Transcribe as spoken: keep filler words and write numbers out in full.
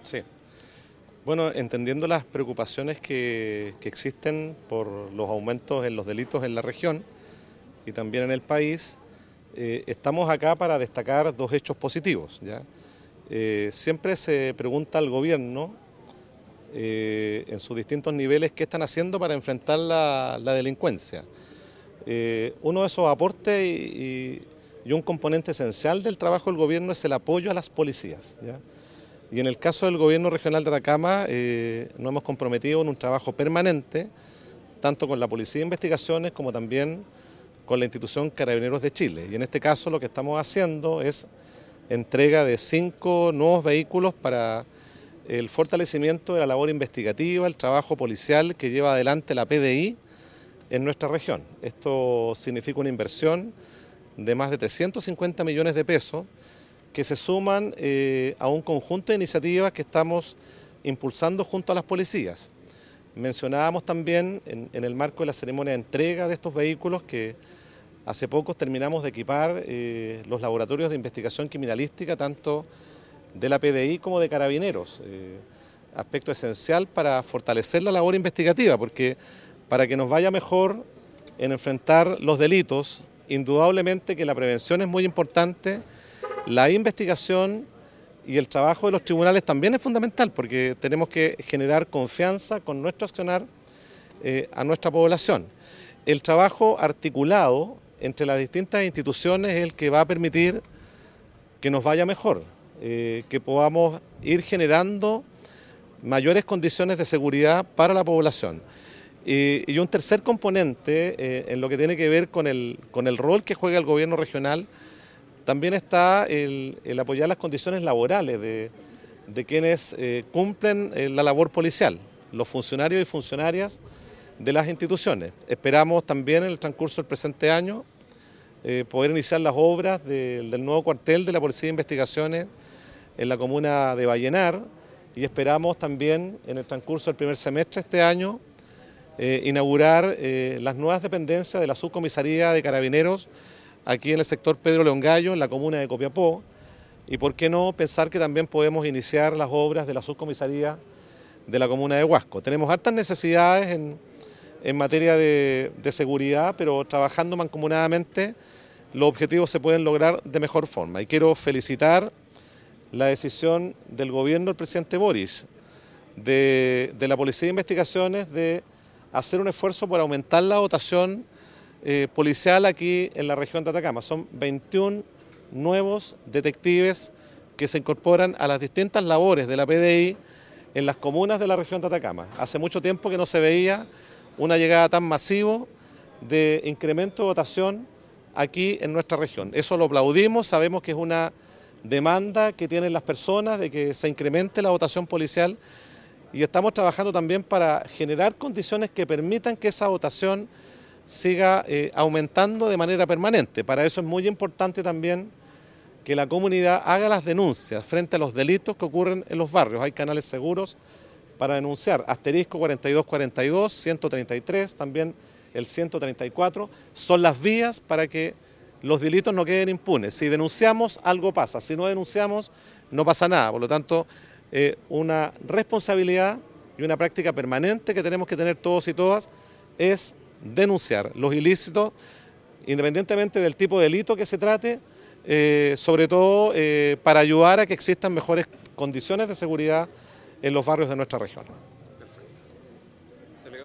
Sí. Bueno, entendiendo las preocupaciones que, que existen por los aumentos en los delitos en la región y también en el país, eh, estamos acá para destacar dos hechos positivos, ¿ya? Eh, siempre se pregunta al gobierno eh, en sus distintos niveles qué están haciendo para enfrentar la, la delincuencia. Eh, uno de esos aportes y, y un componente esencial del trabajo del gobierno es el apoyo a las policías, ¿ya? Y en el caso del gobierno regional de Atacama eh, nos hemos comprometido en un trabajo permanente, tanto con la Policía de Investigaciones como también con la institución Carabineros de Chile. Y en este caso lo que estamos haciendo es entrega de cinco nuevos vehículos para el fortalecimiento de la labor investigativa, el trabajo policial que lleva adelante la P D I en nuestra región. Esto significa una inversión de más de trescientos cincuenta millones de pesos que se suman eh, a un conjunto de iniciativas que estamos impulsando junto a las policías. Mencionábamos también en, en el marco de la ceremonia de entrega de estos vehículos que hace poco terminamos de equipar eh, los laboratorios de investigación criminalística tanto de la P D I como de Carabineros, eh, aspecto esencial para fortalecer la labor investigativa, porque para que nos vaya mejor en enfrentar los delitos, indudablemente que la prevención es muy importante. La investigación y el trabajo de los tribunales también es fundamental porque tenemos que generar confianza con nuestro accionar eh, a nuestra población. El trabajo articulado entre las distintas instituciones es el que va a permitir que nos vaya mejor, eh, que podamos ir generando mayores condiciones de seguridad para la población. Y, y un tercer componente eh, en lo que tiene que ver con el, con el rol que juega el gobierno regional también está el, el apoyar las condiciones laborales de, de quienes eh, cumplen eh, la labor policial, los funcionarios y funcionarias de las instituciones. Esperamos también en el transcurso del presente año eh, poder iniciar las obras de, del nuevo cuartel de la Policía de Investigaciones en la comuna de Vallenar y esperamos también en el transcurso del primer semestre de este año eh, inaugurar eh, las nuevas dependencias de la Subcomisaría de Carabineros aquí en el sector Pedro León Gallo, en la comuna de Copiapó, y por qué no pensar que también podemos iniciar las obras de la subcomisaría de la comuna de Huasco. Tenemos hartas necesidades en, en materia de, de seguridad, pero trabajando mancomunadamente los objetivos se pueden lograr de mejor forma. Y quiero felicitar la decisión del gobierno del presidente Boris, de, de la Policía de Investigaciones, de hacer un esfuerzo por aumentar la dotación Eh, policial aquí en la región de Atacama. Son veintiún nuevos detectives que se incorporan a las distintas labores de la P D I en las comunas de la región de Atacama. Hace mucho tiempo que no se veía una llegada tan masiva de incremento de dotación aquí en nuestra región. Eso lo aplaudimos, sabemos que es una demanda que tienen las personas de que se incremente la dotación policial y estamos trabajando también para generar condiciones que permitan que esa dotación siga eh, aumentando de manera permanente. Para eso es muy importante también que la comunidad haga las denuncias frente a los delitos que ocurren en los barrios. Hay canales seguros para denunciar, asterisco cuarenta y dos cuarenta y dos, ciento treinta y tres, también el ciento treinta y cuatro, son las vías para que los delitos no queden impunes. Si denunciamos, algo pasa, si no denunciamos, no pasa nada. Por lo tanto, eh, una responsabilidad y una práctica permanente que tenemos que tener todos y todas es denunciar los ilícitos, independientemente del tipo de delito que se trate, eh, sobre todo eh, para ayudar a que existan mejores condiciones de seguridad en los barrios de nuestra región.